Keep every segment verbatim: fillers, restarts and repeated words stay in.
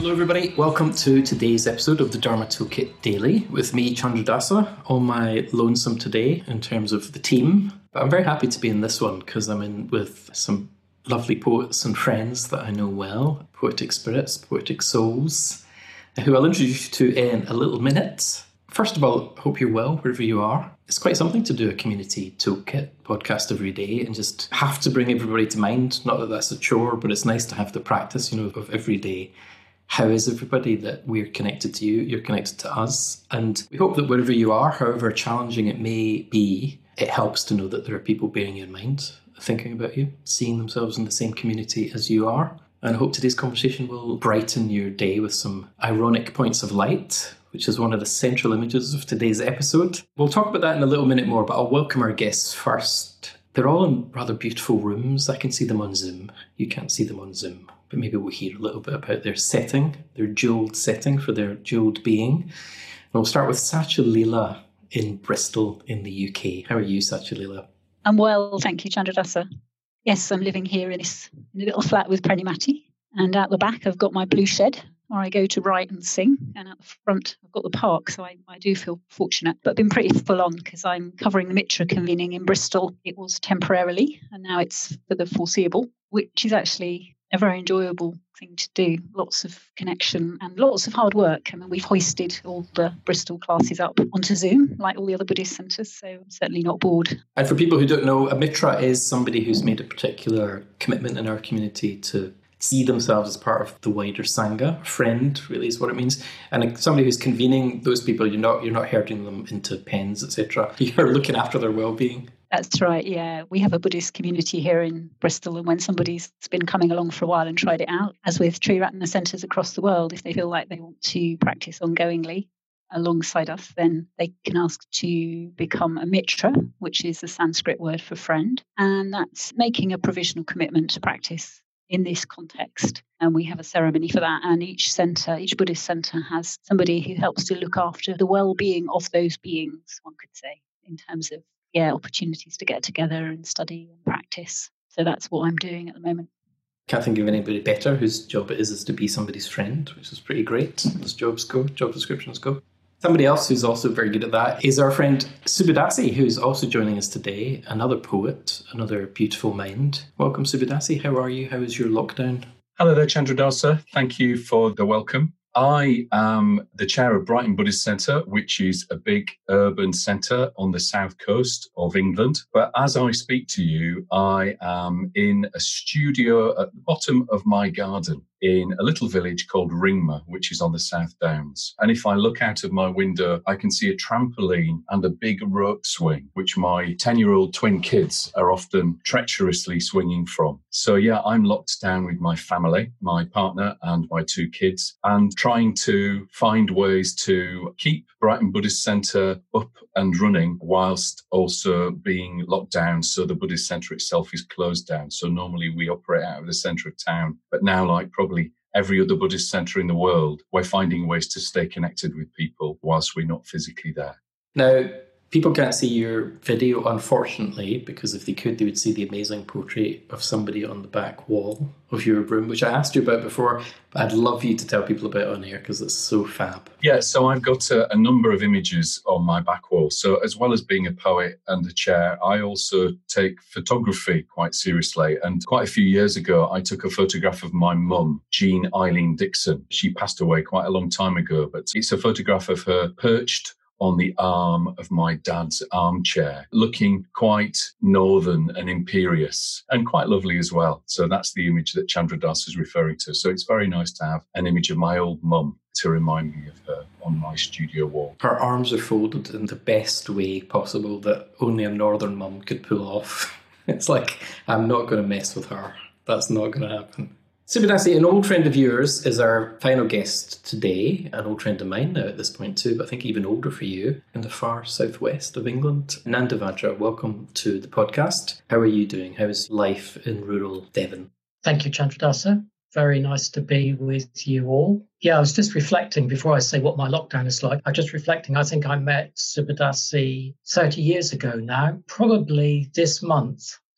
Hello everybody, welcome to today's episode of the Dharma Toolkit Daily with me, Chandra Dasa, on my lonesome today in terms of the team. But I'm very happy to be in this one because I'm in with some lovely poets and friends that I know well, poetic spirits, poetic souls, who I'll introduce you to in a little minute. First of all, hope you're well wherever you are. It's quite something to do a community toolkit podcast every day and just have to bring everybody to mind. Not that that's a chore, but it's nice to have the practice, you know, of every day. How is everybody that we're connected to you, you're connected to us? And we hope that wherever you are, however challenging it may be, it helps to know that there are people bearing you in mind, thinking about you, seeing themselves in the same community as you are. And I hope today's conversation will brighten your day with some ironic points of light, which is one of the central images of today's episode. We'll talk about that in a little minute more, but I'll welcome our guests first. They're all in rather beautiful rooms. I can see them on Zoom. You can't see them on Zoom. But maybe we'll hear a little bit about their setting, their jewelled setting for their jewelled being. And we'll start with Sachalila in Bristol in the U K. How are you, Sachalila? I'm well, thank you, Chandra Dasa. Yes, I'm living here in this in a little flat with Pranimati. And out the back, I've got my blue shed where I go to write and sing. And out the front, I've got the park. So I, I do feel fortunate, but I've been pretty full on because I'm covering the Mitra convening in Bristol. It was temporarily, and now it's for the foreseeable, which is actually a very enjoyable thing to do. Lots of connection and lots of hard work. I mean, we've hoisted all the Bristol classes up onto Zoom, like all the other Buddhist centres, so I'm certainly not bored. And for people who don't know, a Mitra is somebody who's made a particular commitment in our community to see themselves as part of the wider Sangha. A friend, really, is what it means. And somebody who's convening those people, you're not you're not herding them into pens, et cetera. You're looking after their well-being. That's right, yeah. We have a Buddhist community here in Bristol, and when somebody's been coming along for a while and tried it out, as with Triratna centres across the world, if they feel like they want to practice ongoingly alongside us, then they can ask to become a Mitra, which is the Sanskrit word for friend. And that's making a provisional commitment to practice in this context. And we have a ceremony for that. And each centre, each Buddhist centre has somebody who helps to look after the well-being of those beings, one could say, in terms of yeah, opportunities to get together and study and practice. So that's what I'm doing at the moment. Can't think of anybody better whose job it is is to be somebody's friend, which is pretty great as jobs go, job descriptions go. Somebody else who's also very good at that is our friend Subhadasi, who's also joining us today, another poet, another beautiful mind. Welcome, Subhadasi. How are you? How is your lockdown? Hello there, Chandra Dasa. Thank you for the welcome. I am the chair of Brighton Buddhist Centre, which is a big urban centre on the south coast of England. But as I speak to you, I am in a studio at the bottom of my garden in a little village called Ringmer, which is on the South Downs. And if I look out of my window, I can see a trampoline and a big rope swing, which my ten-year-old twin kids are often treacherously swinging from. So yeah, I'm locked down with my family, my partner and my two kids, and trying to find ways to keep Brighton Buddhist Centre up and running whilst also being locked down. So the Buddhist Centre itself is closed down. So normally we operate out of the centre of town, but now like probably every other Buddhist centre in the world, we're finding ways to stay connected with people whilst we're not physically there. Now, people can't see your video, unfortunately, because if they could, they would see the amazing portrait of somebody on the back wall of your room, which I asked you about before, but I'd love you to tell people about on air because it's so fab. Yeah, so I've got a, a number of images on my back wall. So as well as being a poet and a chair, I also take photography quite seriously. And quite a few years ago, I took a photograph of my mum, Jean Eileen Dixon. She passed away quite a long time ago, but it's a photograph of her perched on the arm of my dad's armchair, looking quite northern and imperious and quite lovely as well. So that's the image that Chandra Das is referring to. So it's very nice to have an image of my old mum to remind me of her on my studio wall. Her arms are folded in the best way possible that only a northern mum could pull off. It's like, I'm not going to mess with her. That's not going to happen. Subhadasi, an old friend of yours, is our final guest today, an old friend of mine now at this point too, but I think even older for you, in the far southwest of England. Nanda Vajra, welcome to the podcast. How are you doing? How's life in rural Devon? Thank you, Chandra Dasa. Very nice to be with you all. Yeah, I was just reflecting before I say what my lockdown is like. I'm just reflecting. I think I met Subhadasi thirty years ago now, probably this month.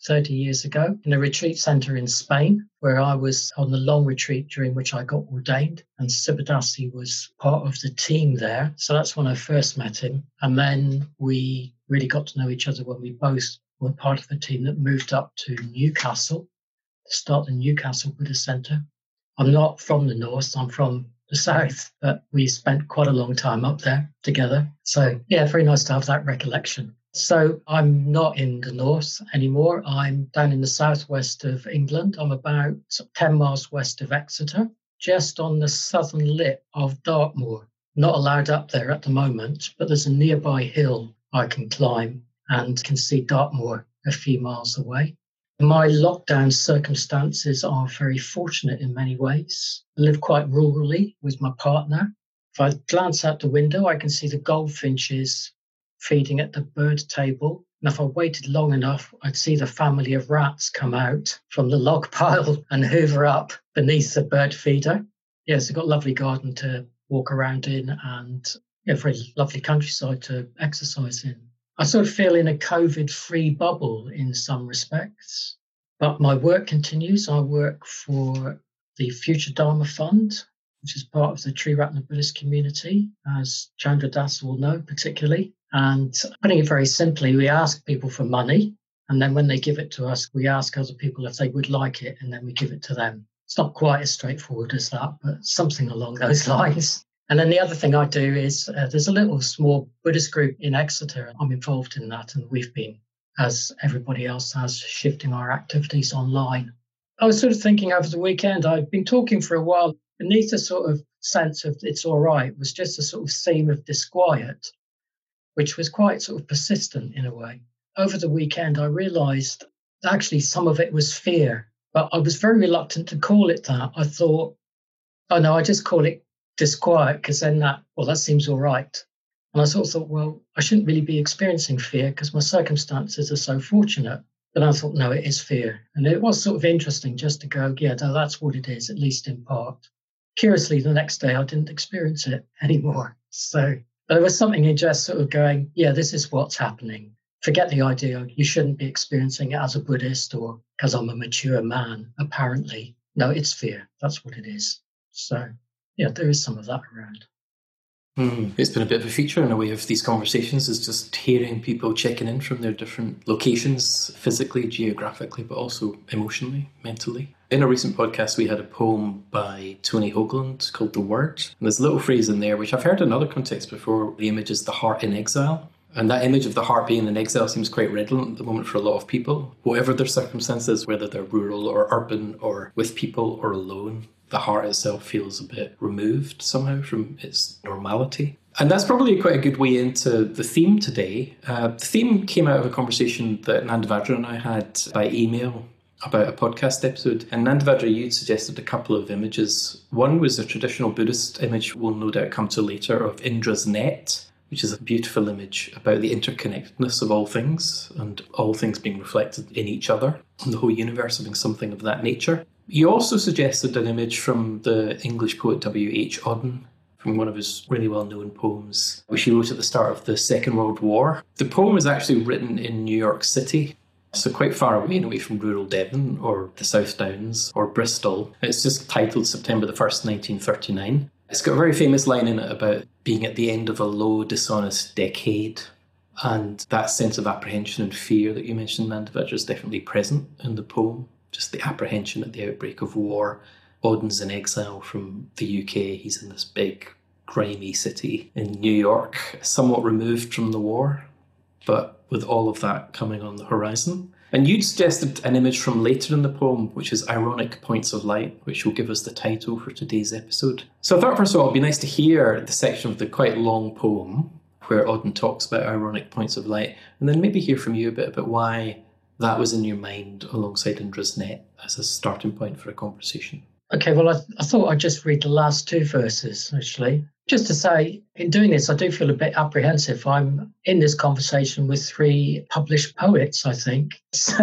thirty years ago in a retreat centre in Spain, where I was on the long retreat during which I got ordained. And Siddhartha was part of the team there. So that's when I first met him. And then we really got to know each other when we both were part of the team that moved up to Newcastle to start the Newcastle Buddhist Centre. I'm not from the north, I'm from the south, but we spent quite a long time up there together. So yeah, very nice to have that recollection. So I'm not in the north anymore. I'm down in the southwest of England. I'm about ten miles west of Exeter, just on the southern lip of Dartmoor. Not allowed up there at the moment, but there's a nearby hill I can climb and can see Dartmoor a few miles away. My lockdown circumstances are very fortunate in many ways. I live quite rurally with my partner. If I glance out the window, I can see the goldfinches feeding at the bird table. And if I waited long enough, I'd see the family of rats come out from the log pile and hoover up beneath the bird feeder. Yes, I've got a lovely garden to walk around in and yeah, very lovely countryside to exercise in. I sort of feel in a COVID-free bubble in some respects, but my work continues. I work for the Future Dharma Fund, which is part of the Triratna Buddhist community, as Chandra Das will know particularly. And putting it very simply, we ask people for money, and then when they give it to us, we ask other people if they would like it, and then we give it to them. It's not quite as straightforward as that, but something along those lines. And then the other thing I do is uh, there's a little small Buddhist group in Exeter. I'm involved in that, and we've been, as everybody else has, shifting our activities online. I was sort of thinking over the weekend, I've been talking for a while, beneath a sort of sense of it's all right was just a sort of theme of disquiet, which was quite sort of persistent in a way. Over the weekend, I realised actually some of it was fear, but I was very reluctant to call it that. I thought, oh no, I just call it disquiet because then that, well, that seems all right. And I sort of thought, well, I shouldn't really be experiencing fear because my circumstances are so fortunate. But I thought, no, it is fear. And it was sort of interesting just to go, yeah, no, that's what it is, at least in part. Curiously, the next day, I didn't experience it anymore. So there was something in just sort of going, yeah, this is what's happening. Forget the idea you shouldn't be experiencing it as a Buddhist or because I'm a mature man, apparently. No, it's fear. That's what it is. So yeah, there is some of that around. Mm. It's been a bit of a feature in a way of these conversations, is just hearing people checking in from their different locations, physically, geographically, but also emotionally, mentally. In a recent podcast, we had a poem by Tony Hoagland called The Word. And there's a little phrase in there, which I've heard in other contexts before. The image is the heart in exile. And that image of the heart being in exile seems quite redolent at the moment for a lot of people. Whatever their circumstances, whether they're rural or urban or with people or alone, the heart itself feels a bit removed somehow from its normality. And that's probably quite a good way into the theme today. Uh, the theme came out of a conversation that Nandavajra and I had by email about a podcast episode. And Nandavajra, you'd suggested a couple of images. One was a traditional Buddhist image we'll no doubt come to later of Indra's net, which is a beautiful image about the interconnectedness of all things and all things being reflected in each other and the whole universe having something of that nature. You also suggested an image from the English poet W H Auden, from one of his really well-known poems, which he wrote at the start of the Second World War. The poem was actually written in New York City, so quite far away, away from rural Devon or the South Downs or Bristol. It's just titled September the first, nineteen thirty-nine. It's got a very famous line in it about being at the end of a low, dishonest decade. And that sense of apprehension and fear that you mentioned, Nandavajra, is definitely present in the poem. Just the apprehension at the outbreak of war. Auden's in exile from the U K. He's in this big, grimy city in New York, somewhat removed from the war, but with all of that coming on the horizon. And you'd suggested an image from later in the poem, which is Ironic Points of Light, which will give us the title for today's episode. So I thought, first of all, it'd be nice to hear the section of the quite long poem where Auden talks about ironic points of light, and then maybe hear from you a bit about why that was in your mind alongside Indra's net as a starting point for a conversation. Okay, well, I, I thought I'd just read the last two verses, actually. Just to say, in doing this, I do feel a bit apprehensive. I'm in this conversation with three published poets, I think. So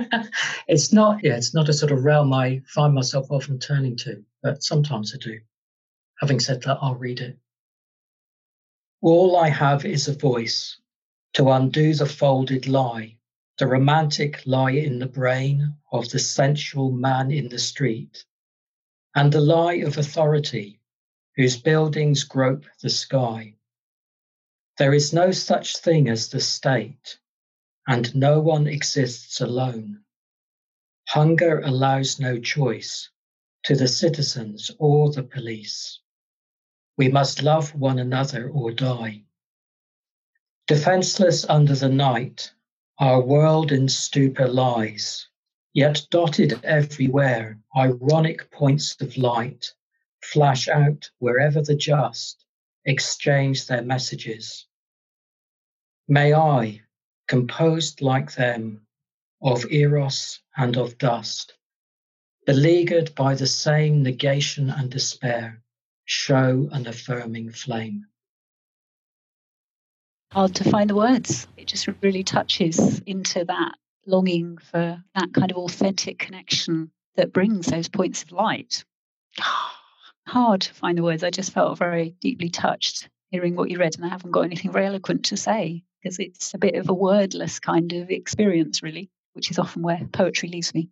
it's not, yeah, it's not a sort of realm I find myself often turning to, but sometimes I do. Having said that, I'll read it. All I have is a voice to undo the folded lie, The romantic lie in the brain of the sensual man in the street, and the lie of authority, whose buildings grope the sky. There is no such thing as the state, and no one exists alone. Hunger allows no choice to the citizens or the police. We must love one another or die. Defenseless under the night, our world in stupor lies, yet dotted everywhere, ironic points of light flash out wherever the just exchange their messages. May I, composed like them, of eros and of dust, beleaguered by the same negation and despair, show an affirming flame. Hard to find the words. It just really touches into that longing for that kind of authentic connection that brings those points of light. Hard to find the words. I just felt very deeply touched hearing what you read, and I haven't got anything very eloquent to say because it's a bit of a wordless kind of experience, really, which is often where poetry leaves me.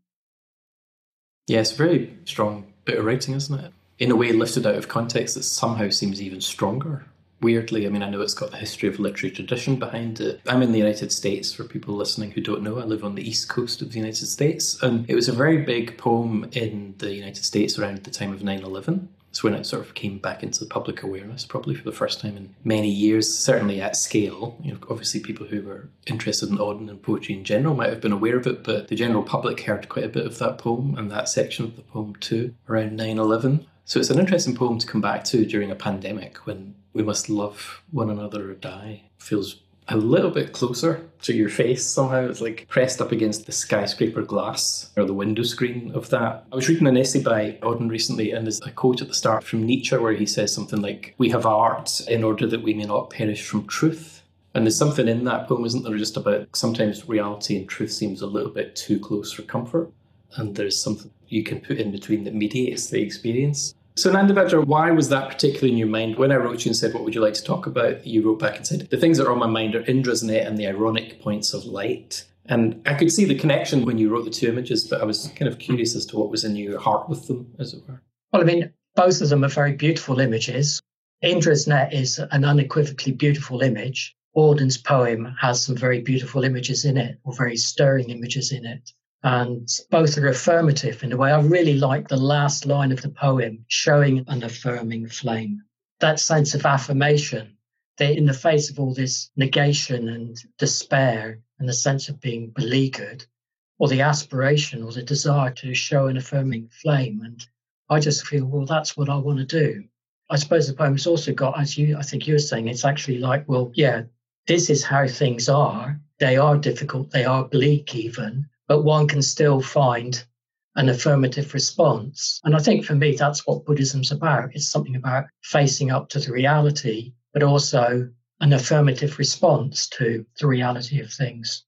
Yeah, it's a very strong bit of writing, isn't it? In a way, lifted out of context, that somehow seems even stronger. Weirdly, I mean, I know it's got the history of literary tradition behind it. I'm in the United States, for people listening who don't know. I live on the east coast of the United States. And it was a very big poem in the United States around the time of nine eleven. It's when it sort of came back into public awareness, probably for the first time in many years, certainly at scale. You know, obviously people who were interested in Auden and poetry in general might have been aware of it, but the general public heard quite a bit of that poem and that section of the poem too, around nine eleven. So it's an interesting poem to come back to during a pandemic when we must love one another or die. Feels a little bit closer to your face somehow. It's like pressed up against the skyscraper glass or the window screen of that. I was reading an essay by Auden recently, and there's a quote at the start from Nietzsche where he says something like, "We have art in order that we may not perish from truth." And there's something in that poem, isn't there, just about sometimes reality and truth seems a little bit too close for comfort. And there's something you can put in between that mediates the experience. So Nanda Bajra, why was that particularly in your mind? When I wrote you and said, what would you like to talk about? You wrote back and said, the things that are on my mind are Indra's net and the ironic points of light. And I could see the connection when you wrote the two images, but I was kind of curious as to what was in your heart with them, as it were. Well, I mean, both of them are very beautiful images. Indra's net is an unequivocally beautiful image. Auden's poem has some very beautiful images in it, or very stirring images in it. And both are affirmative in a way. I really like the last line of the poem, showing an affirming flame. That sense of affirmation, that in the face of all this negation and despair and the sense of being beleaguered, or the aspiration or the desire to show an affirming flame. And I just feel, well, that's what I want to do. I suppose the poem's also got, as you, I think you were saying, it's actually like, well, yeah, this is how things are. They are difficult. They are bleak even. But one can still find an affirmative response. And I think for me, that's what Buddhism's about. It's something about facing up to the reality, but also an affirmative response to the reality of things.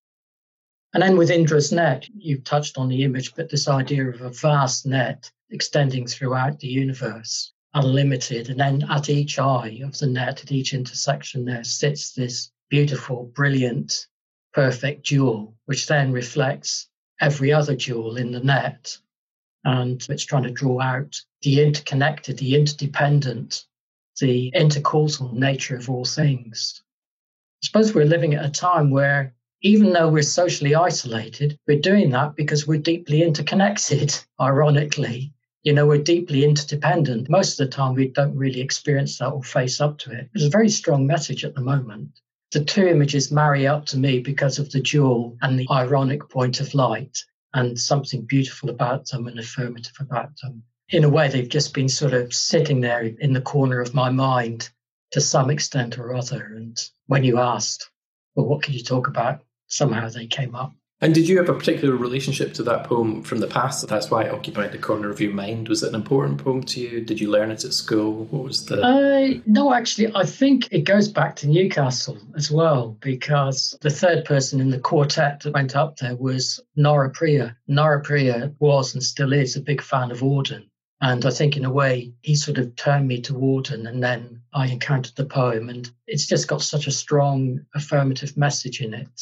And then with Indra's net, you've touched on the image, but this idea of a vast net extending throughout the universe, unlimited. And then at each eye of the net, at each intersection, there sits this beautiful, brilliant, perfect jewel, which then reflects every other jewel in the net. And it's trying to draw out the interconnected, the interdependent, the intercausal nature of all things. I suppose we're living at a time where, even though we're socially isolated, we're doing that because we're deeply interconnected, ironically. You know, we're deeply interdependent. Most of the time, we don't really experience that or face up to it. It's a very strong message at the moment. The two images marry up to me because of the jewel and the ironic point of light, and something beautiful about them and affirmative about them. In a way, they've just been sort of sitting there in the corner of my mind to some extent or other. And when you asked, well, what could you talk about? Somehow they came up. And did you have a particular relationship to that poem from the past? That's why it occupied the corner of your mind. Was it an important poem to you? Did you learn it at school? What was the... Uh, no, actually, I think it goes back to Newcastle as well, because the third person in the quartet that went up there was Nora Priya. Nora Priya was and still is a big fan of Auden. And I think in a way, he sort of turned me to Auden, and then I encountered the poem. And it's just got such a strong affirmative message in it.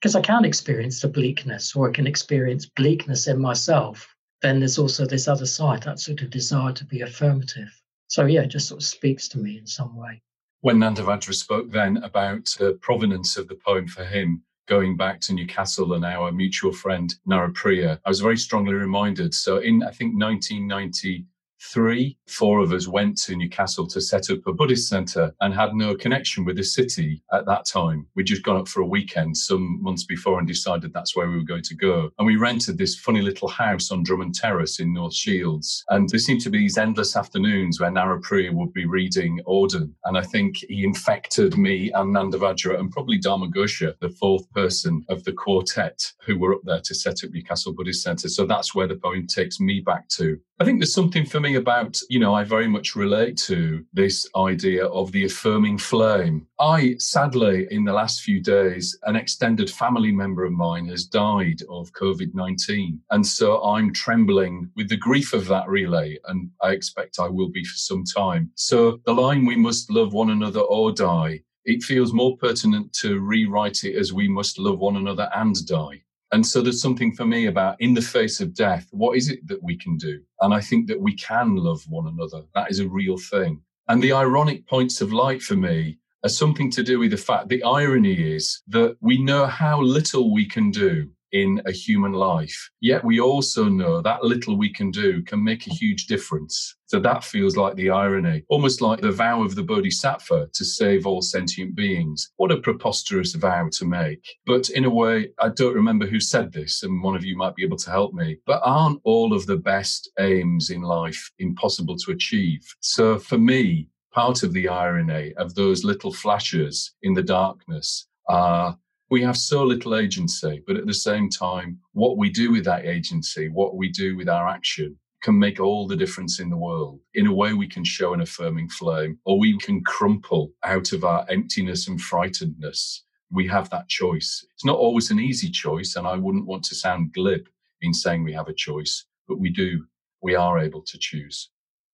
because I can experience the bleakness, or I can experience bleakness in myself. Then there's also this other side, that sort of desire to be affirmative. So yeah, it just sort of speaks to me in some way. When Nandavajra spoke then about the provenance of the poem for him, going back to Newcastle and our mutual friend Narapriya, I was very strongly reminded. So in, I think, nineteen ninety-three, four of us went to Newcastle to set up a Buddhist centre and had no connection with the city at that time. We'd just gone up for a weekend some months before and decided that's where we were going to go. And we rented this funny little house on Drummond Terrace in North Shields. And there seemed to be these endless afternoons where Narapriya would be reading Auden. And I think he infected me and Nandavajra and probably Dharma Ghosha, the fourth person of the quartet who were up there to set up Newcastle Buddhist Centre. So that's where the poem takes me back to. I think there's something for me about, you know, I very much relate to this idea of the affirming flame. I, sadly, in the last few days, an extended family member of mine has died of covid nineteen. And so I'm trembling with the grief of that relay, and I expect I will be for some time. So the line, "We must love one another or die," it feels more pertinent to rewrite it as "we must love one another and die." And so there's something for me about, in the face of death, what is it that we can do? And I think that we can love one another. That is a real thing. And the ironic points of light for me are something to do with the fact, the irony is that we know how little we can do in a human life, yet we also know that little we can do can make a huge difference. So that feels like the irony, almost like the vow of the Bodhisattva to save all sentient beings. What a preposterous vow to make. But in a way, I don't remember who said this, and one of you might be able to help me, but aren't all of the best aims in life impossible to achieve? So for me, part of the irony of those little flashes in the darkness are, we have so little agency, but at the same time, what we do with that agency, what we do with our action, can make all the difference in the world. In a way, we can show an affirming flame, or we can crumple out of our emptiness and frightenedness. We have that choice. It's not always an easy choice, and I wouldn't want to sound glib in saying we have a choice, but we do. We are able to choose.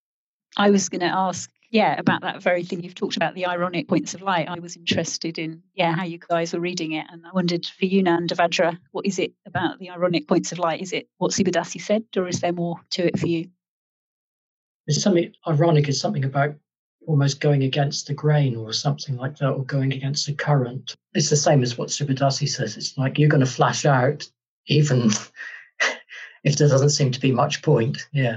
I was going to ask, yeah, about that very thing you've talked about, the ironic points of light. I was interested in, yeah, how you guys were reading it. And I wondered for you, Nandavajra, what is it about the ironic points of light? Is it what Subhadasi said, or is there more to it for you? There's something ironic, is something about almost going against the grain or something like that, or going against the current. It's the same as what Subhadasi says. It's like you're going to flash out even if there doesn't seem to be much point. Yeah.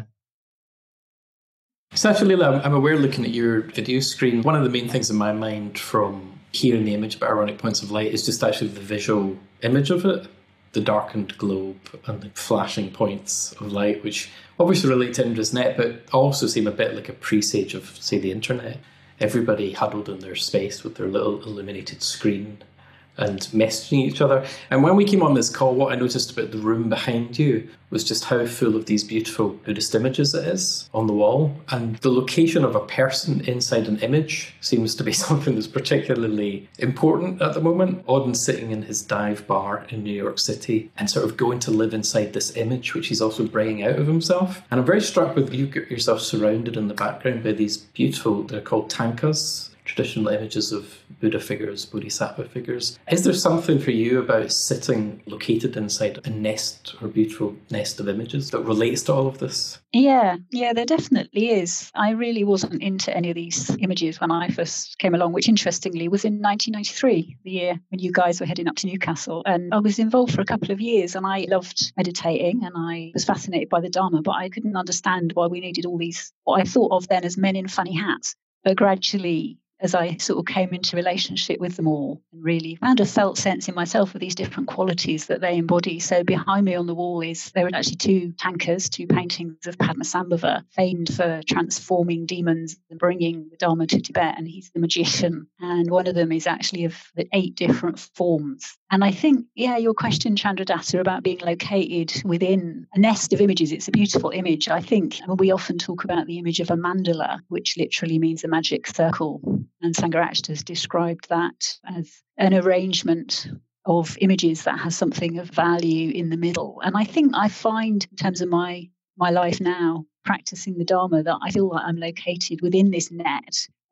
So actually, I'm aware, looking at your video screen, one of the main things in my mind from hearing the image about ironic points of light is just actually the visual image of it, the darkened globe and the flashing points of light, which obviously relate to Indra's net, but also seem a bit like a presage of, say, the internet. Everybody huddled in their space with their little illuminated screen and messaging each other. And when we came on this call, what I noticed about the room behind you was just how full of these beautiful Buddhist images it is on the wall. And the location of a person inside an image seems to be something that's particularly important at the moment. Auden's sitting in his dive bar in New York City and sort of going to live inside this image, which he's also bringing out of himself. And I'm very struck with you get yourself surrounded in the background by these beautiful, they're called tankas, traditional images of Buddha figures, Bodhisattva figures. Is there something for you about sitting located inside a nest or beautiful nest of images that relates to all of this? Yeah, yeah, there definitely is. I really wasn't into any of these images when I first came along, which interestingly was in nineteen ninety-three, the year when you guys were heading up to Newcastle. And I was involved for a couple of years and I loved meditating and I was fascinated by the Dharma, but I couldn't understand why we needed all these, what I thought of then as men in funny hats. But gradually, as I sort of came into relationship with them all and really found a felt sense in myself of these different qualities that they embody. So behind me on the wall is, there are actually two tankas, two paintings of Padmasambhava, famed for transforming demons and bringing the Dharma to Tibet. And he's the magician. And one of them is actually of the eight different forms. And I think, yeah, your question, Chandradasa, about being located within a nest of images, it's a beautiful image. I think I mean, we often talk about the image of a mandala, which literally means a magic circle. And Sangharakshita has described that as an arrangement of images that has something of value in the middle. And I think I find, in terms of my, my life now, practicing the Dharma, that I feel like I'm located within this net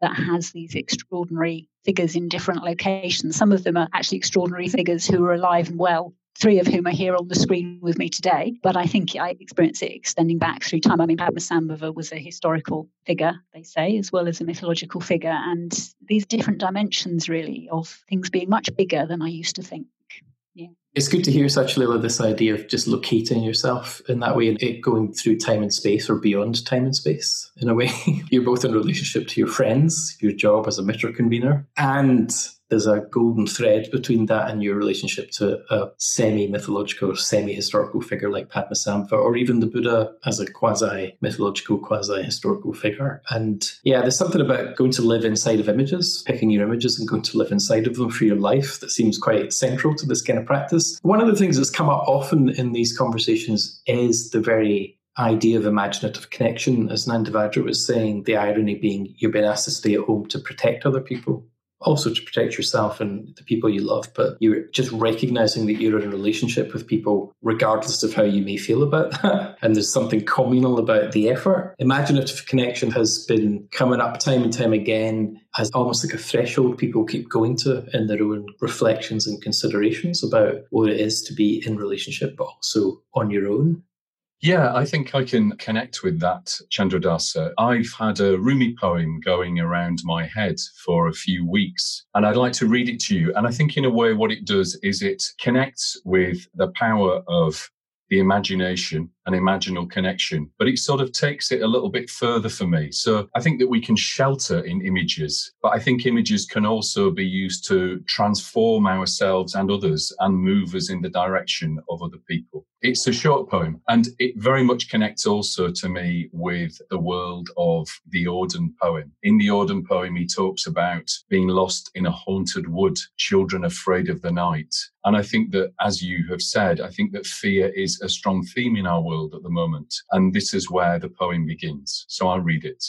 that has these extraordinary figures in different locations. Some of them are actually extraordinary figures who are alive and well, three of whom are here on the screen with me today. But I think I experience it extending back through time. I mean, Padmasambhava was a historical figure, they say, as well as a mythological figure. And these different dimensions, really, of things being much bigger than I used to think. Yeah. It's good to hear, Sachalila, this idea of just locating yourself in that way and it going through time and space or beyond time and space in a way. You're both in relationship to your friends, your job as a Mitra convener, and there's a golden thread between that and your relationship to a semi-mythological or semi-historical figure like Padmasambhava, or even the Buddha as a quasi-mythological, quasi-historical figure. And yeah, there's something about going to live inside of images, picking your images and going to live inside of them for your life that seems quite central to this kind of practice. One of the things that's come up often in these conversations is the very idea of imaginative connection. As Nanda Vajra was saying, the irony being you're being asked to stay at home to protect other people, also to protect yourself and the people you love, but you're just recognizing that you're in a relationship with people regardless of how you may feel about that. And there's something communal about the effort. Imaginative connection has been coming up time and time again as almost like a threshold people keep going to in their own reflections and considerations about what it is to be in relationship, but also on your own. Yeah, I think I can connect with that, Chandradasa. I've had a Rumi poem going around my head for a few weeks, and I'd like to read it to you. And I think in a way what it does is it connects with the power of the imagination and imaginal connection, but it sort of takes it a little bit further for me. So I think that we can shelter in images, but I think images can also be used to transform ourselves and others and move us in the direction of other people. It's a short poem, and it very much connects also to me with the world of the Auden poem. In the Auden poem, he talks about being lost in a haunted wood, children afraid of the night. And I think that, as you have said, I think that fear is a strong theme in our world at the moment. And this is where the poem begins. So I'll read it.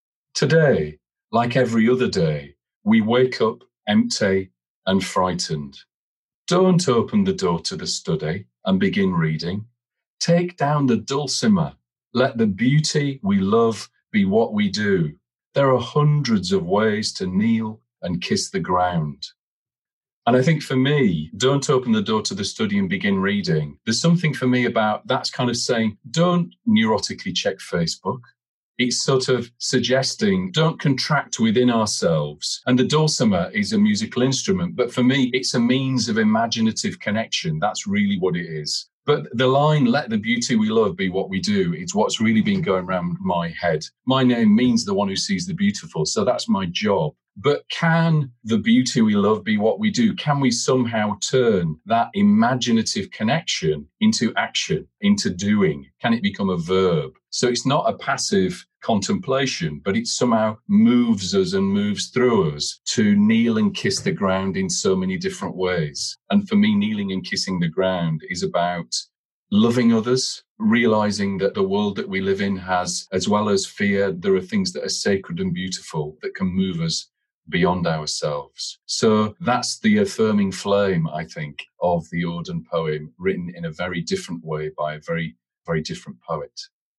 Today, like every other day, we wake up empty and frightened. Don't open the door to the study and begin reading. Take down the dulcimer. Let the beauty we love be what we do. There are hundreds of ways to kneel and kiss the ground. And I think for me, don't open the door to the study and begin reading. There's something for me about that's kind of saying, don't neurotically check Facebook. It's sort of suggesting, don't contract within ourselves. And the dulcimer is a musical instrument, but for me, it's a means of imaginative connection. That's really what it is. But the line, let the beauty we love be what we do, it's what's really been going around my head. My name means the one who sees the beautiful, so that's my job. But can the beauty we love be what we do? Can we somehow turn that imaginative connection into action, into doing? Can it become a verb? So it's not a passive contemplation, but it somehow moves us and moves through us to kneel and kiss the ground in so many different ways. And for me, kneeling and kissing the ground is about loving others, realizing that the world that we live in has, as well as fear, there are things that are sacred and beautiful that can move us beyond ourselves. So that's the affirming flame, I think, of the Auden poem, written in a very different way by a very, very different poet.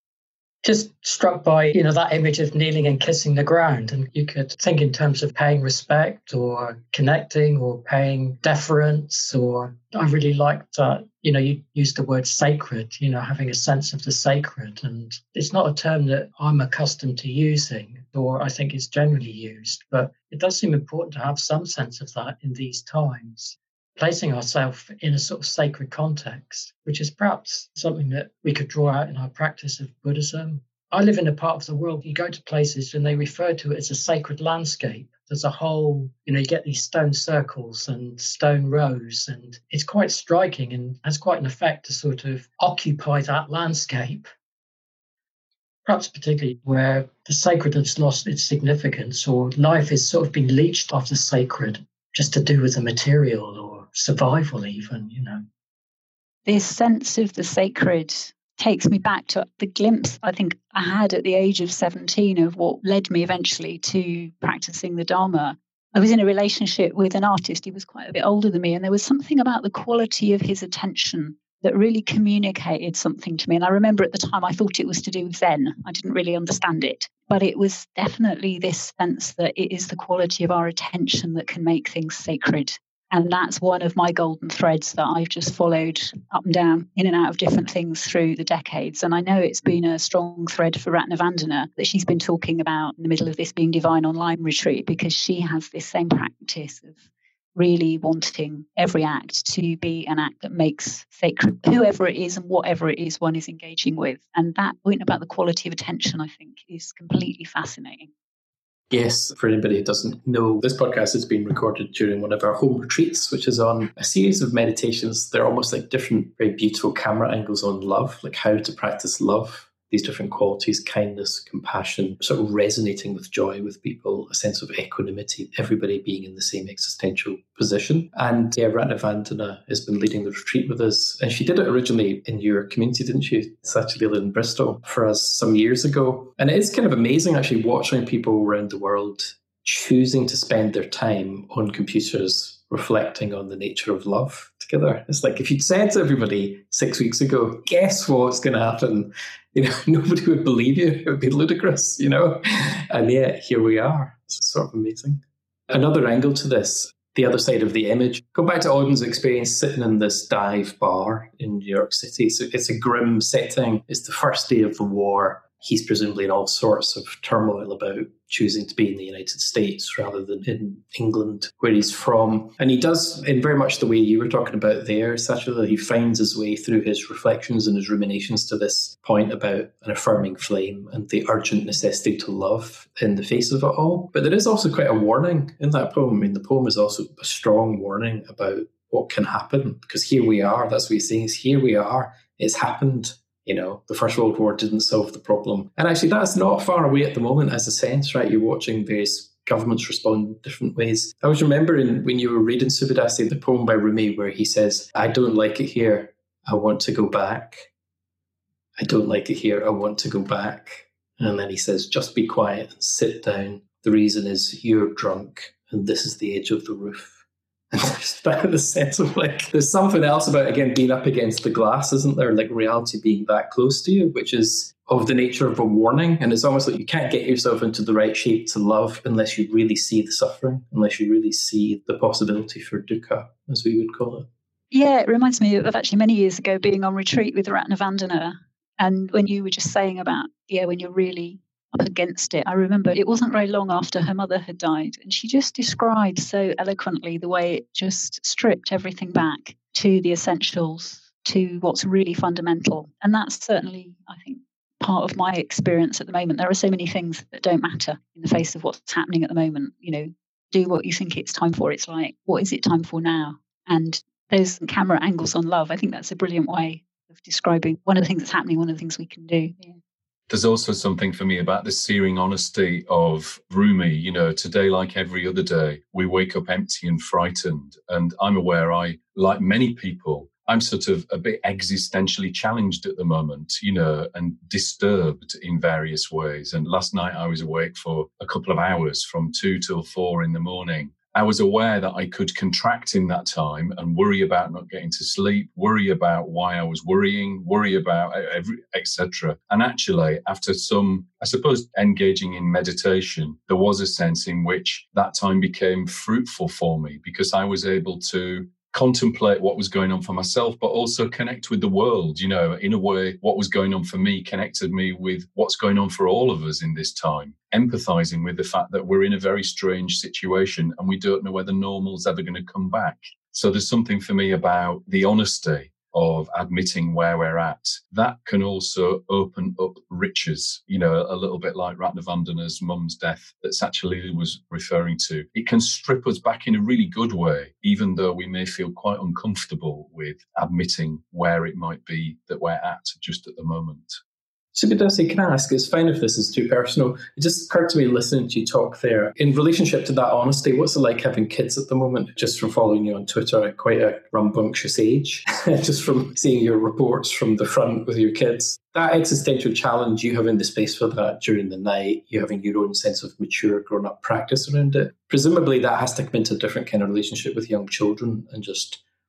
Just struck by, you know, that image of kneeling and kissing the ground. And you could think in terms of paying respect or connecting or paying deference, or I really liked that, you know, you used the word sacred, you know, having a sense of the sacred. And it's not a term that I'm accustomed to using, or I think is generally used, but it does seem important to have some sense of that in these times. Placing ourselves in a sort of sacred context, which is perhaps something that we could draw out in our practice of Buddhism. I live in a part of the world, you go to places and they refer to it as a sacred landscape. There's a whole, you know, you get these stone circles and stone rows, and it's quite striking and has quite an effect to sort of occupy that landscape. Perhaps particularly where the sacred has lost its significance, or life is sort of been leached of the sacred just to do with the material or survival even, you know. This sense of the sacred takes me back to the glimpse I think I had at the age of seventeen of what led me eventually to practicing the Dharma. I was in a relationship with an artist. He was quite a bit older than me, and there was something about the quality of his attention that really communicated something to me. And I remember at the time I thought it was to do with Zen. I didn't really understand it. But it was definitely this sense that it is the quality of our attention that can make things sacred. And that's one of my golden threads that I've just followed up and down, in and out of different things through the decades. And I know it's been a strong thread for Ratna Vandana that she's been talking about in the middle of this Being Divine online retreat, because she has this same practice of really wanting every act to be an act that makes sacred whoever it is and whatever it is one is engaging with. And that point about the quality of attention, I think, is completely fascinating. Yes, for anybody who doesn't know, this podcast has been recorded during one of our home retreats, which is on a series of meditations. They're almost like different, very beautiful camera angles on love, like how to practice love. These different qualities, kindness, compassion, sort of resonating with joy with people, a sense of equanimity, everybody being in the same existential position. And yeah, Ratna Vandana has been leading the retreat with us. And she did it originally in your community, didn't she? Saturday in Bristol for us some years ago. And it is kind of amazing actually watching people around the world choosing to spend their time on computers reflecting on the nature of love together. It's like if you'd said to everybody six weeks ago, guess what's going to happen? You know, nobody would believe you. It would be ludicrous, you know? And yet, here we are. It's sort of amazing. Another angle to this, the other side of the image. Go back to Auden's experience sitting in this dive bar in New York City. So it's a grim setting. It's the first day of the war. He's presumably in all sorts of turmoil about choosing to be in the United States rather than in England, where he's from. And he does, in very much the way you were talking about there, Satya, he finds his way through his reflections and his ruminations to this point about an affirming flame and the urgent necessity to love in the face of it all. But there is also quite a warning in that poem. I mean, the poem is also a strong warning about what can happen, because here we are. That's what he's saying, is here we are. It's happened. You know, the First World War didn't solve the problem. And actually, that's not far away at the moment as a sense, right? You're watching various governments respond in different ways. I was remembering when you were reading Subhadasi, the poem by Rumi, where he says, I don't like it here, I want to go back. I don't like it here, I want to go back. And then he says, just be quiet and sit down. The reason is you're drunk and this is the edge of the roof. And there's that the sense of like, there's something else about, again, being up against the glass, isn't there? Like reality being that close to you, which is of the nature of a warning. And it's almost like you can't get yourself into the right shape to love unless you really see the suffering, unless you really see the possibility for dukkha, as we would call it. Yeah, it reminds me of actually many years ago being on retreat with Ratna Vandana. And when you were just saying about, yeah, when you're really up against it, I remember it wasn't very long after her mother had died, and she just described so eloquently the way it just stripped everything back to the essentials, to what's really fundamental. And that's certainly, I think, part of my experience at the moment. There are so many things that don't matter in the face of what's happening at the moment. You know, do what you think it's time for. It's like, what is it time for now? And those camera angles on love, I think that's a brilliant way of describing one of the things that's happening, one of the things we can do. Yeah. There's also something for me about the searing honesty of Rumi. You know, today, like every other day, we wake up empty and frightened. And I'm aware I, like many people, I'm sort of a bit existentially challenged at the moment, you know, and disturbed in various ways. And last night I was awake for a couple of hours from two till four in the morning. I was aware that I could contract in that time and worry about not getting to sleep, worry about why I was worrying, worry about every, et cetera. And actually, after some, I suppose, engaging in meditation, there was a sense in which that time became fruitful for me because I was able to contemplate what was going on for myself, but also connect with the world. You know, in a way, what was going on for me connected me with what's going on for all of us in this time, empathizing with the fact that we're in a very strange situation and we don't know whether normal's ever going to come back. So there's something for me about the honesty of admitting where we're at. That can also open up riches, you know, a little bit like Ratna Vandana's mum's death that Satya was referring to. It can strip us back in a really good way, even though we may feel quite uncomfortable with admitting where it might be that we're at just at the moment. Subhadasi, can I ask, it's fine if this is too personal. It just occurred to me listening to you talk there. In relationship to that honesty, what's it like having kids at the moment? Just from following you on Twitter at quite a rambunctious age, just from seeing your reports from the front with your kids. That existential challenge, you having the space for that during the night, you having your own sense of mature, grown-up practice around it. Presumably that has to come into a different kind of relationship with young children and just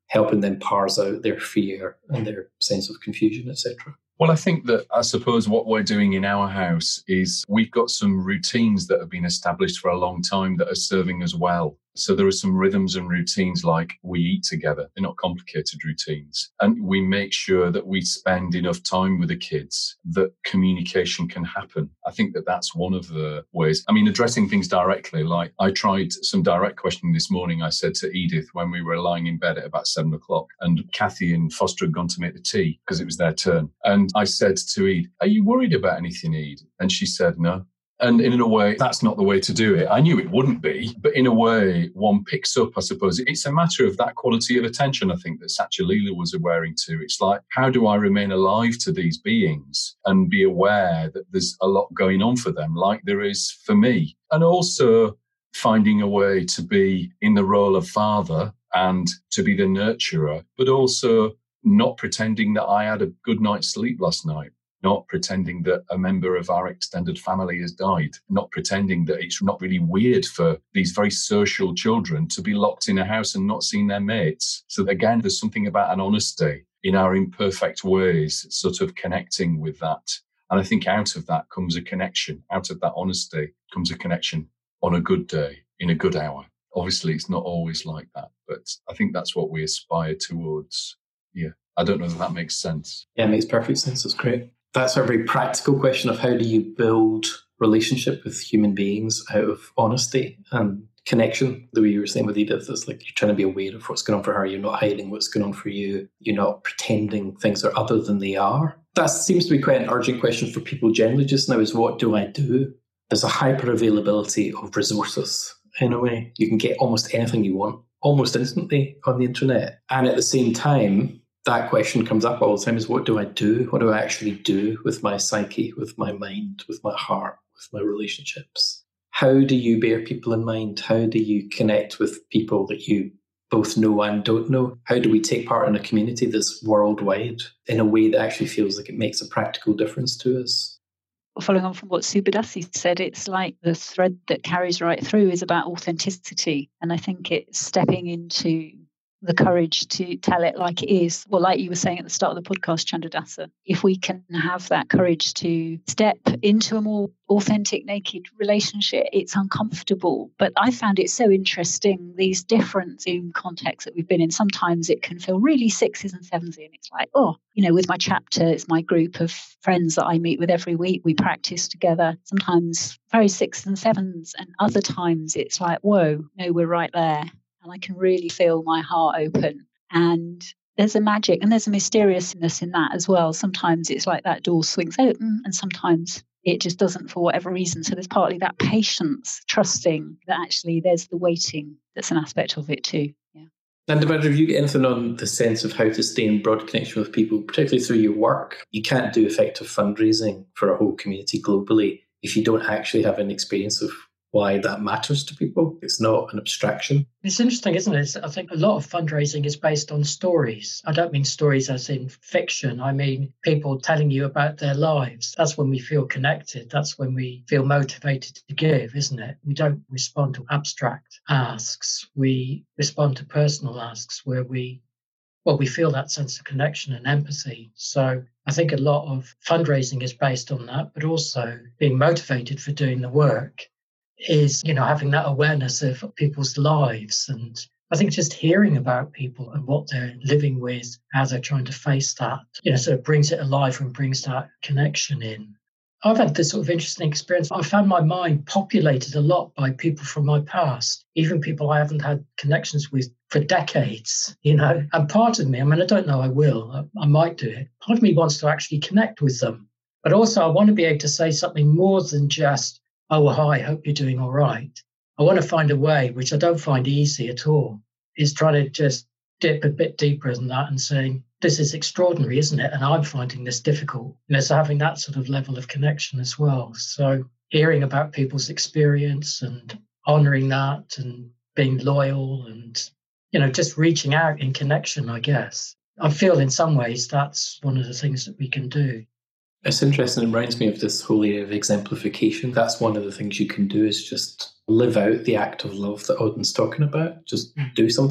helping them parse out their fear and their sense of confusion, et cetera? Well, I think that I suppose what we're doing in our house is we've got some routines that have been established for a long time that are serving us well. So there are some rhythms and routines like we eat together. They're not complicated routines. And we make sure that we spend enough time with the kids that communication can happen. I think that that's one of the ways. I mean, addressing things directly, like I tried some direct questioning this morning. I said to Edith when we were lying in bed at about seven o'clock and Kathy and Foster had gone to make the tea because it was their turn. And I said to Edith, are you worried about anything, Edith? And she said, no. And in a way, that's not the way to do it. I knew it wouldn't be, but in a way, one picks up, I suppose. It's a matter of that quality of attention, I think, that Satya-Leela was aware to. It's like, how do I remain alive to these beings and be aware that there's a lot going on for them, like there is for me? And also finding a way to be in the role of father and to be the nurturer, but also not pretending that I had a good night's sleep last night. Not pretending that a member of our extended family has died, not pretending that it's not really weird for these very social children to be locked in a house and not seeing their mates. So again, there's something about an honesty in our imperfect ways, sort of connecting with that. And I think out of that comes a connection. Out of that honesty comes a connection on a good day, in a good hour. Obviously, it's not always like that, but I think that's what we aspire towards. Yeah, I don't know if that makes sense. Yeah, it makes perfect sense. That's great. That's a very practical question of how do you build relationship with human beings out of honesty and connection. The way you were saying with Edith, it's like you're trying to be aware of what's going on for her. You're not hiding what's going on for you. You're not pretending things are other than they are. That seems to be quite an urgent question for people generally just now is what do I do? There's a hyper availability of resources in a way. You can get almost anything you want almost instantly on the internet. And at the same time, that question comes up all the time is what do I do? What do I actually do with my psyche, with my mind, with my heart, with my relationships? How do you bear people in mind? How do you connect with people that you both know and don't know? How do we take part in a community that's worldwide in a way that actually feels like it makes a practical difference to us? Following on from what Subhadasi said, it's like the thread that carries right through is about authenticity. And I think it's stepping into the courage to tell it like it is. Well, like you were saying at the start of the podcast, Chandradasa, if we can have that courage to step into a more authentic, naked relationship, it's uncomfortable. But I found it so interesting, these different Zoom contexts that we've been in. Sometimes it can feel really sixes and sevens and it's like, oh, you know, with my chapter, it's my group of friends that I meet with every week. We practice together, sometimes very sixes and sevens. And other times it's like, whoa, no, we're right there. And I can really feel my heart open. And there's a magic and there's a mysteriousness in that as well. Sometimes it's like that door swings open and sometimes it just doesn't for whatever reason. So there's partly that patience, trusting that actually there's the waiting that's an aspect of it too. Yeah. And Amanda, if you get anything on the sense of how to stay in broad connection with people, particularly through your work, you can't do effective fundraising for a whole community globally if you don't actually have an experience of why that matters to people. It's not an abstraction. It's interesting, isn't it? I think a lot of fundraising is based on stories. I don't mean stories as in fiction. I mean people telling you about their lives. That's when we feel connected. That's when we feel motivated to give, isn't it? We don't respond to abstract asks. We respond to personal asks where we, well, we feel that sense of connection and empathy. So I think a lot of fundraising is based on that, but also being motivated for doing the work is, you know, having that awareness of people's lives. And I think just hearing about people and what they're living with, how they're trying to face that, you know, sort of brings it alive and brings that connection in. I've had this sort of interesting experience. I found my mind populated a lot by people from my past, even people I haven't had connections with for decades, you know. And part of me, I mean, I don't know I will, I, I might do it. Part of me wants to actually connect with them. But also I want to be able to say something more than just, oh, hi, hope you're doing all right. I want to find a way, which I don't find easy at all, is trying to just dip a bit deeper than that and saying, this is extraordinary, isn't it? And I'm finding this difficult. You know, so having that sort of level of connection as well. So hearing about people's experience and honouring that and being loyal and, you know, just reaching out in connection, I guess. I feel in some ways that's one of the things that we can do. It's interesting. It reminds me of this whole area of exemplification. That's one of the things you can do is just live out the act of love that Odin's talking about. Just do something.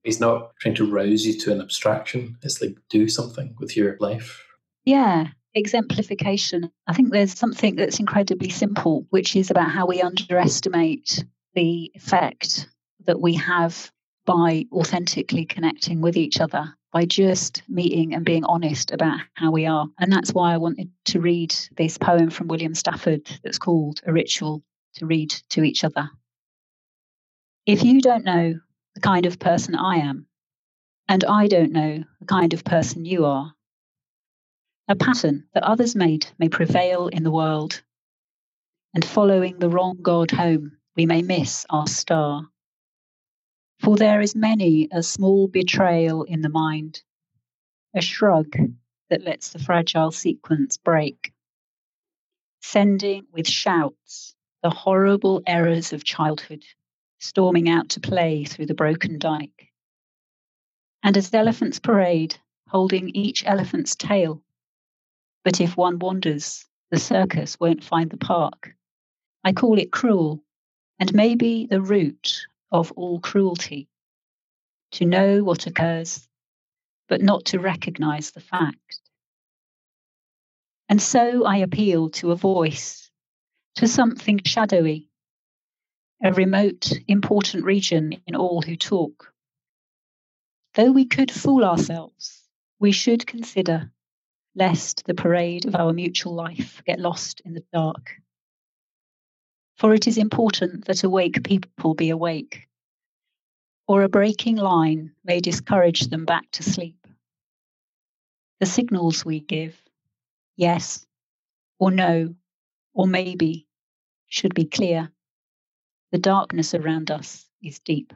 He's not trying to rouse you to an abstraction. It's like, do something with your life. Yeah, exemplification. I think there's something that's incredibly simple, which is about how we underestimate the effect that we have by authentically connecting with each other, by just meeting and being honest about how we are. And that's why I wanted to read this poem from William Stafford that's called A Ritual to Read to Each Other. If you don't know the kind of person I am, and I don't know the kind of person you are, a pattern that others made may prevail in the world, and following the wrong God home, we may miss our star. For there is many a small betrayal in the mind, a shrug that lets the fragile sequence break, sending with shouts the horrible errors of childhood, storming out to play through the broken dike. And as elephants parade, holding each elephant's tail, but if one wanders, the circus won't find the park. I call it cruel, and maybe the root of all cruelty, to know what occurs, but not to recognize the fact. And so I appeal to a voice, to something shadowy, a remote, important region in all who talk. Though we could fool ourselves, we should consider, lest the parade of our mutual life get lost in the dark. For it is important that awake people be awake, or a breaking line may discourage them back to sleep. The signals we give, yes, or no, or maybe, should be clear. The darkness around us is deep.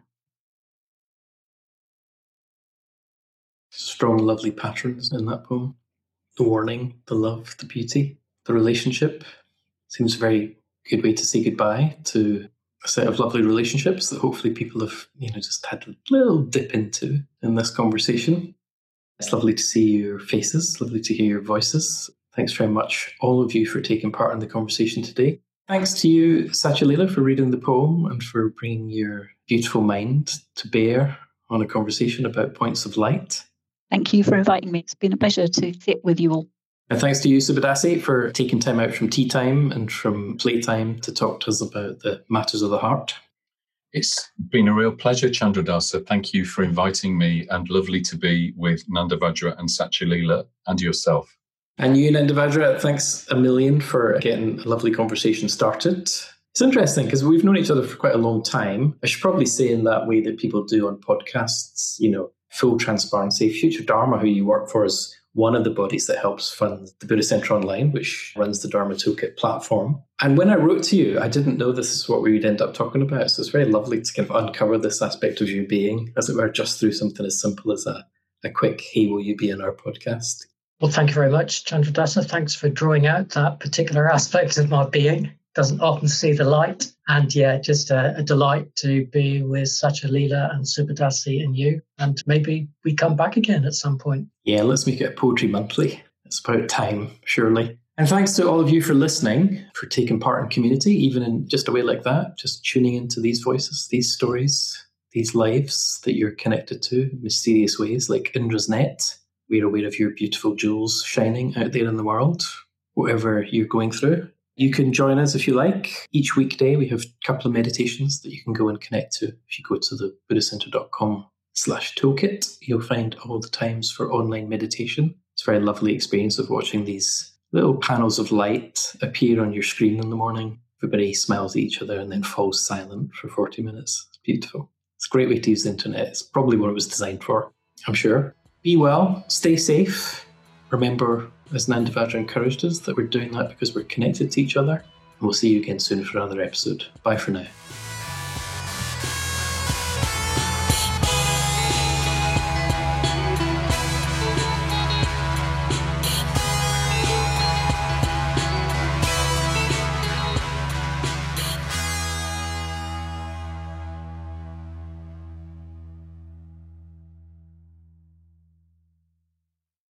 Strong, lovely patterns in that poem. The warning, the love, the beauty, the relationship. Seems a very good way to say goodbye to a set of lovely relationships that hopefully people have, you know, just had a little dip into in this conversation. It's lovely to see your faces, lovely to hear your voices. Thanks very much, all of you, for taking part in the conversation today. Thanks to you, Sachaleela, for reading the poem and for bringing your beautiful mind to bear on a conversation about points of light. Thank you for inviting me. It's been a pleasure to sit with you all. And thanks to you, Subadasi, for taking time out from tea time and from playtime to talk to us about the matters of the heart. It's been a real pleasure, Chandradasa. Thank you for inviting me, and lovely to be with Nandavajra and Sachaleela and yourself. And you, Nandavajra, thanks a million for getting a lovely conversation started. It's interesting because we've known each other for quite a long time. I should probably say in that way that people do on podcasts, you know, full transparency. Future Dharma, who you work for, is one of the bodies that helps fund the Buddhist Centre Online, which runs the Dharma Toolkit platform. And when I wrote to you, I didn't know this is what we would end up talking about. So it's very lovely to kind of uncover this aspect of your being, as it were, just through something as simple as a, a quick, hey, will you be in our podcast? Well, thank you very much, Chandradasa. Thanks for drawing out that particular aspect of my being. Doesn't often see the light. And yeah, just a, a delight to be with Sachaleela and Subadasi and you. And maybe we come back again at some point. Yeah, let's make it a Poetry Monthly. It's about time, surely. And thanks to all of you for listening, for taking part in community, even in just a way like that, just tuning into these voices, these stories, these lives that you're connected to in mysterious ways, like Indra's net. We're aware of your beautiful jewels shining out there in the world, whatever you're going through. You can join us if you like. Each weekday, we have a couple of meditations that you can go and connect to. If you go to the buddhistcenter.com slash toolkit, you'll find all the times for online meditation. It's a very lovely experience of watching these little panels of light appear on your screen in the morning. Everybody smiles at each other and then falls silent for forty minutes. It's beautiful. It's a great way to use the internet. It's probably what it was designed for, I'm sure. Be well, stay safe. Remember, as Nandavajra encouraged us, that we're doing that because we're connected to each other. And we'll see you again soon for another episode. Bye for now.